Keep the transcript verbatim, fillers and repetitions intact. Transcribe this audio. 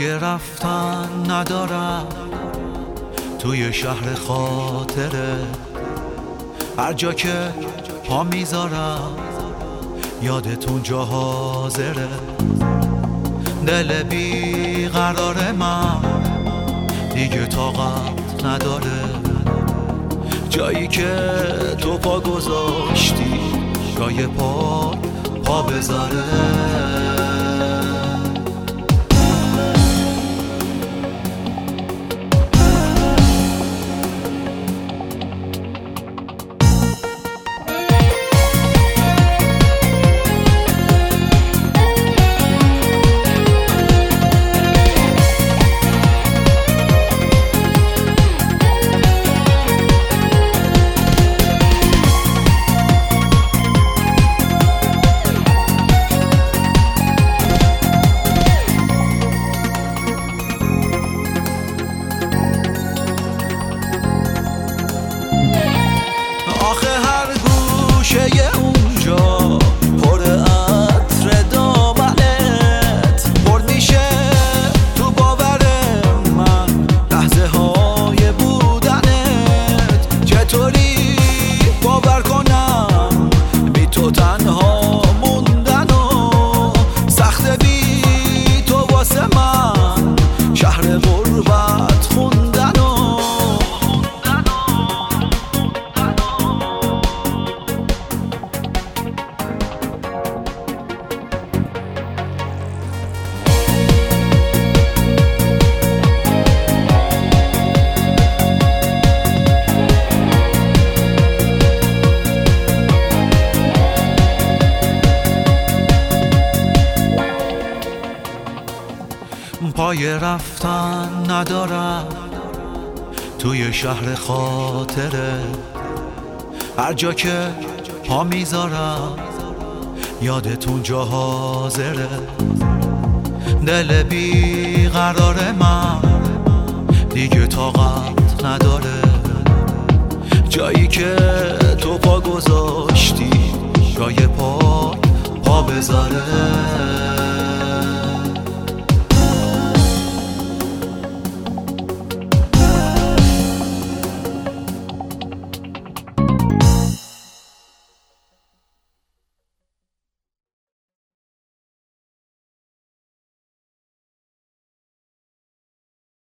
پای رفتن ندارم توی شهر خاطره، هر جا که پا میذارم یادتون جا حاضره. دل بی قرار من دیگه طاقت نداره، جایی که تو پا گذاشتی جای پا پا بذاره. آخه هر گوشه اونجا پر عطر دامنت پر میشه تو باور من لحظه های بودنت. چطوری باور کنم بی تو تنها موندن و سخت بی تو واسه من شهر غربت خوندن. پای رفتن ندارم توی شهر خاطره، هر جا که پا میذارم یادتون جا حاضره. دل بی قرار من دیگه طاقت نداره، جایی که تو پا گذاشتی جای پا پا بذاره.